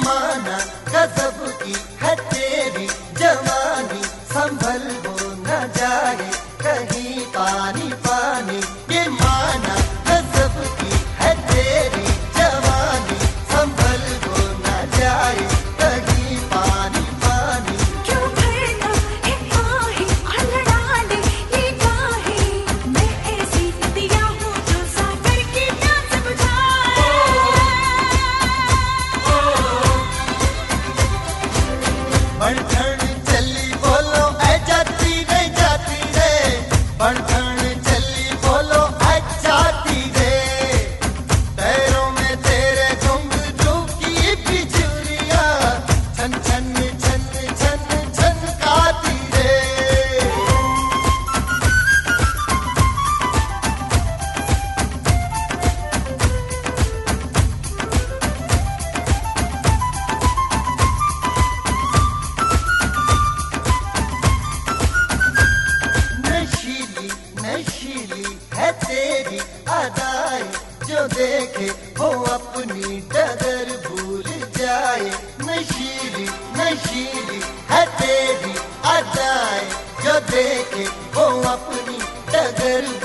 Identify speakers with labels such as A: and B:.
A: माना गजब की है तेरी जवानी, संभल हो न जाए कहीं पानी पानी। ये माना गजब की है तेरी जवानी, संभल हो न जाए कहीं पानी पानी।
B: क्यों भरना है आहे अनड़ाले ये काहे, मैं ऐसी दिया हूँ जो सागर की प्यास बुझाए।
A: बढ़ चली बोलो ऐ जाती रे जाती रे, बढ़ चली बोलो ऐ जाती रे। पैरों में तेरे घुंघरू की बिजुरियां छन छन छन छन छनकाती रे। नशीली नशीली है तेरी अदाएं, जो देखे वो अपनी डगर भूल जाए। नशीली नशीली है तेरी अदाएं, जो देखे वो अपनी डगर